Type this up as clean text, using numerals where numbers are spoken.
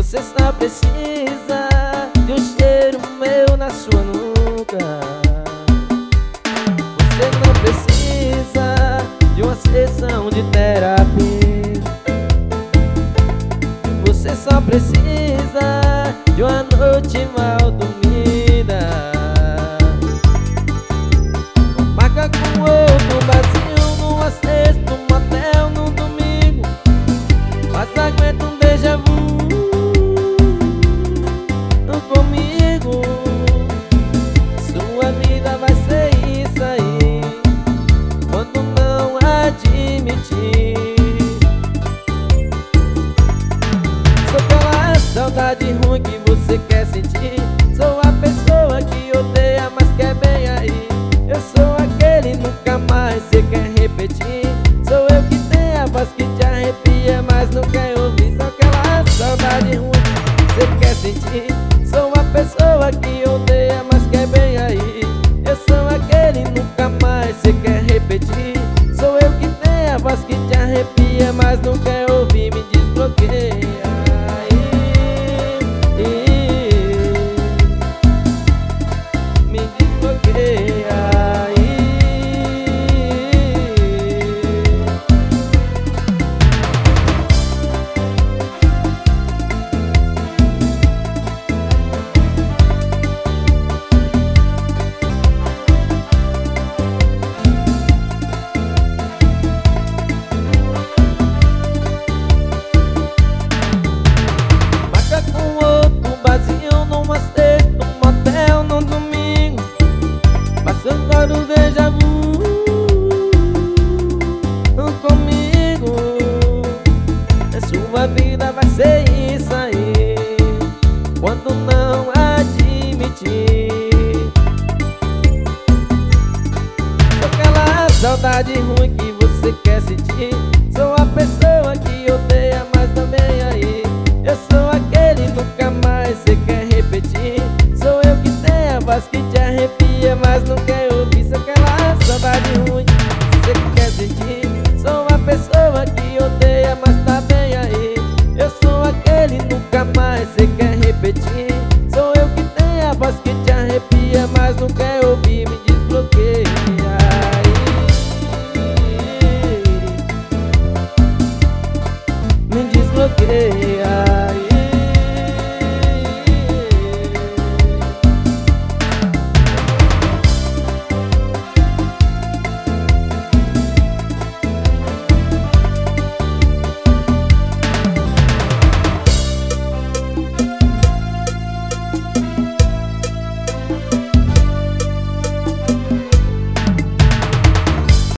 Você só precisa de um cheiro meu na sua nuca. Você não precisa de uma sessão de terapia. Você só precisa de uma noite mal dormida. Marca com outro vazio numa sexta, num motel, num domingo. Mas aguenta um déjà vu comigo. Sua vida vai ser isso aí quando não admitir. Sou aquela saudade ruim que você quer sentir. Sou a pessoa que odeia, mas quer bem aí. Eu sou aquele nunca mais você quer repetir. Sou eu que tenho a voz que te arrepia, mas não quer ouvir. Sou aquela saudade ruim que você quer sentir. Sou a pessoa que odeia, mas quer bem aí. Eu sou aquele nunca mais você quer repetir. Sou eu que tenho a voz que te arrepia, mas não quer ouvir. Me desbloqueia. Me desbloqueia. Agora o déjà vu comigo. A sua vida vai ser isso aí quando não admitir. Sou aquela saudade ruim que você quer sentir. Sou a pessoa que odeia, mas também aí. Eu sou aquele nunca mais você quer repetir. Sou eu que tenho a voz que te arrepia, mas não quer ouvir. Sou aquela saudade ruim que você quer sentir. Sou a pessoa que odeia, mas tá bem aí. Eu sou aquele nunca mais você quer repetir. Sou eu que tenho a voz que te arrepia, mas não quer ouvir. Me desbloqueia. Me desbloqueia.